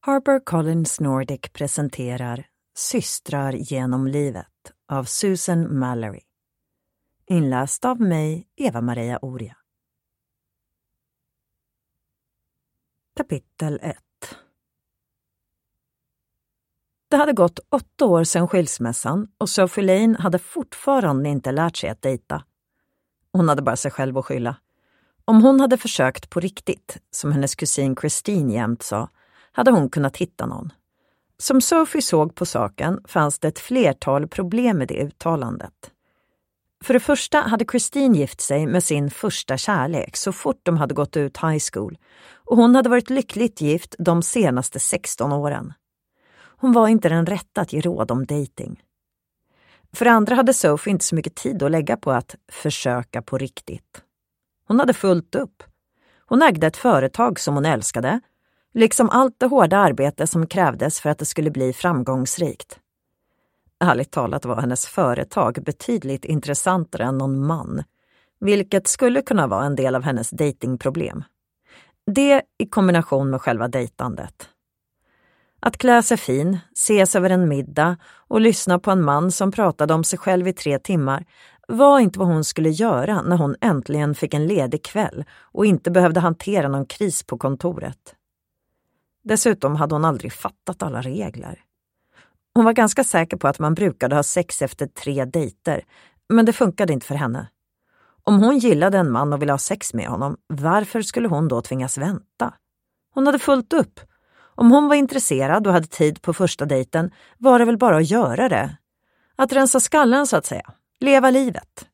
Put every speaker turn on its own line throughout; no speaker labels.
HarperCollins Nordic presenterar Systrar genom livet av Susan Mallory. Inläst av mig, Eva-Maria Oria. Kapitel 1. Det hade gått 8 år sedan skilsmässan och Sophie Lane hade fortfarande inte lärt sig att dejta. Hon hade bara sig själv att skylla. Om hon hade försökt på riktigt, som hennes kusin Christine jämt sa, hade hon kunnat hitta någon. Som Sophie såg på saken fanns det ett flertal problem med det uttalandet. För det första hade Christine gift sig med sin första kärlek så fort de hade gått ut high school, och hon hade varit lyckligt gift de senaste 16 åren. Hon var inte den rätta att ge råd om dating. För det andra hade Sophie inte så mycket tid att lägga på att försöka på riktigt. Hon hade fullt upp. Hon ägde ett företag som hon älskade, liksom allt det hårda arbete som krävdes för att det skulle bli framgångsrikt. Ärligt talat var hennes företag betydligt intressantare än någon man, vilket skulle kunna vara en del av hennes datingproblem. Det i kombination med själva dejtandet. Att klä sig fin, ses över en middag och lyssna på en man som pratade om sig själv i 3 timmar var inte vad hon skulle göra när hon äntligen fick en ledig kväll och inte behövde hantera någon kris på kontoret. Dessutom hade hon aldrig fattat alla regler. Hon var ganska säker på att man brukade ha sex efter 3 dejter, men det funkade inte för henne. Om hon gillade en man och ville ha sex med honom, varför skulle hon då tvingas vänta? Hon hade fullt upp. Om hon var intresserad och hade tid på första dejten var det väl bara att göra det. Att rensa skallen så att säga. Leva livet.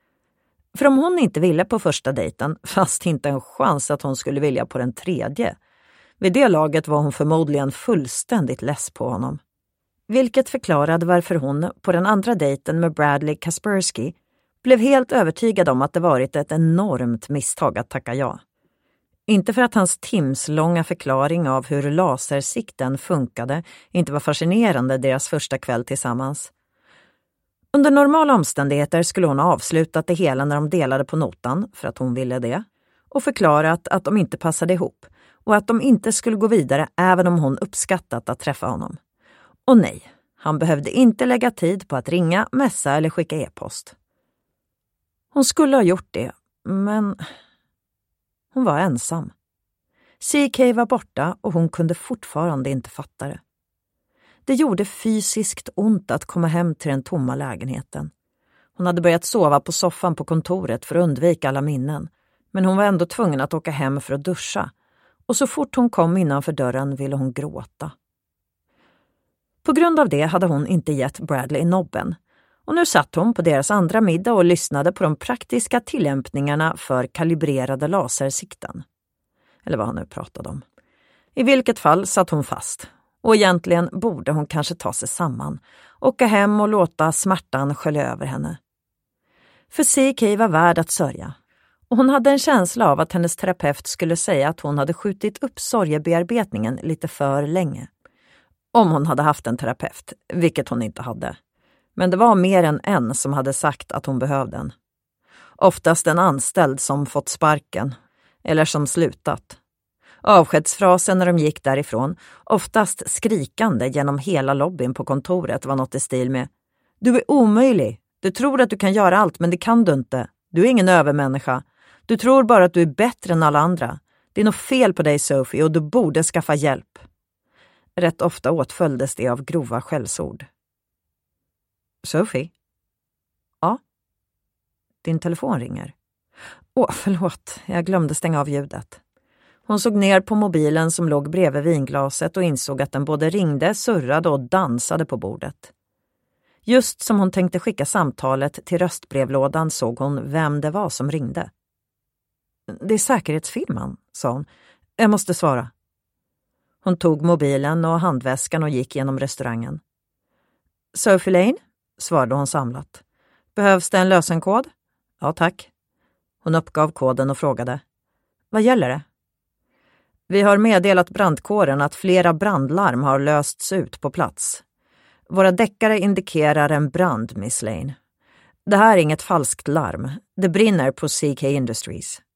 För om hon inte ville på första dejten fast inte en chans att hon skulle vilja på den 3:e. Vid det laget var hon förmodligen fullständigt less på honom. Vilket förklarade varför hon på den andra dejten med Bradley Kaspersky blev helt övertygad om att det varit ett enormt misstag att tacka ja. Inte för att hans timslånga förklaring av hur lasersikten funkade inte var fascinerande deras första kväll tillsammans. Under normala omständigheter skulle hon ha avslutat det hela när de delade på notan, för att hon ville det, och förklarat att de inte passade ihop och att de inte skulle gå vidare även om hon uppskattat att träffa honom. Och nej, han behövde inte lägga tid på att ringa, messa eller skicka e-post. Hon skulle ha gjort det, men hon var ensam. CK var borta och hon kunde fortfarande inte fatta det. Det gjorde fysiskt ont att komma hem till den tomma lägenheten. Hon hade börjat sova på soffan på kontoret för att undvika alla minnen, men hon var ändå tvungen att åka hem för att duscha. Och så fort hon kom innanför dörren ville hon gråta. På grund av det hade hon inte gett Bradley nobben. Och nu satt hon på deras andra middag och lyssnade på de praktiska tillämpningarna för kalibrerade lasersikten. Eller vad han nu pratade om. I vilket fall satt hon fast. Och egentligen borde hon kanske ta sig samman. Åka hem och låta smärtan skölja över henne. För CK var värd att sörja. Och hon hade en känsla av att hennes terapeut skulle säga att hon hade skjutit upp sorgebearbetningen lite för länge. Om hon hade haft en terapeut, vilket hon inte hade. Men det var mer än en som hade sagt att hon behövde en. Oftast en anställd som fått sparken, eller som slutat. Avskedsfrasen när de gick därifrån, oftast skrikande genom hela lobbyn på kontoret, var något i stil med: "Du är omöjlig. Du tror att du kan göra allt, men det kan du inte. Du är ingen övermänniska. Du tror bara att du är bättre än alla andra. Det är något fel på dig, Sophie, och du borde skaffa hjälp." Rätt ofta åtföljdes det av grova skällsord. Sophie? Ja? Din telefon ringer. Förlåt, jag glömde stänga av ljudet. Hon såg ner på mobilen som låg bredvid vinglaset och insåg att den både ringde, surrade och dansade på bordet. Just som hon tänkte skicka samtalet till röstbrevlådan såg hon vem det var som ringde. "Det är säkerhetsfirman", sa hon. "Jag måste svara." Hon tog mobilen och handväskan och gick genom restaurangen. "Sophie Lane?" svarade hon samlat. "Behövs det en lösenkod?" "Ja, tack." Hon uppgav koden och frågade: "Vad gäller det?" "Vi har meddelat brandkåren att flera brandlarm har lösts ut på plats. Våra deckare indikerar en brand, Miss Lane. Det här är inget falskt larm. Det brinner på CK Industries."